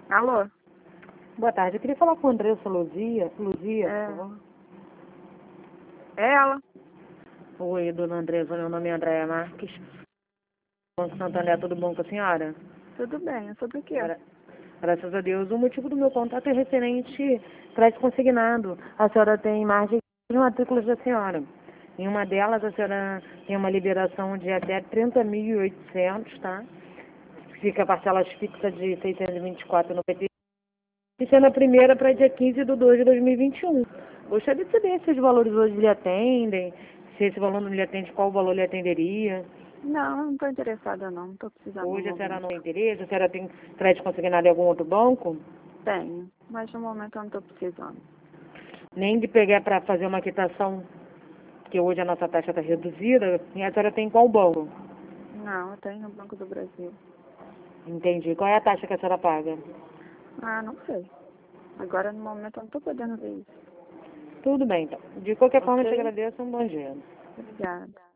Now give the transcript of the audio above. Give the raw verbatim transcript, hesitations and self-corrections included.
Alô? Boa tarde, eu queria falar com a Andressa Luzia, Luzia, É. por favor. É ela? Oi, dona Andressa, meu nome é Andréa Marques. Banco Santander, tudo bom com a senhora? Tudo bem, é sobre o quê? Gra- Graças a Deus. O motivo do meu contato é referente crédito consignado. A senhora tem mais de matrículas da senhora. Em uma delas, a senhora tem uma liberação de até trinta mil e oitocentos, tá? Fica a parcela fixa de seiscentos e vinte e quatro no P T. E sendo a primeira para dia quinze de dois de dois mil e vinte e um. Gostaria de saber se os valores hoje lhe atendem, se esse valor não lhe atende, qual valor lhe atenderia. Não, não estou interessada não, não estou precisando no Hoje a senhora momento. não tem interesse, a senhora tem crédito consignado em algum outro banco? Tenho, mas no momento eu não estou precisando. Nem de pegar para fazer uma quitação, que hoje a nossa taxa está reduzida, e a senhora tem qual banco? Não, eu tenho no Banco do Brasil. Entendi. Qual é a taxa que a senhora paga? Ah, não sei. Agora no momento eu não estou podendo ver isso. Tudo bem, então. De qualquer forma, eu te Ok? agradeço. Um bom dia. Obrigada.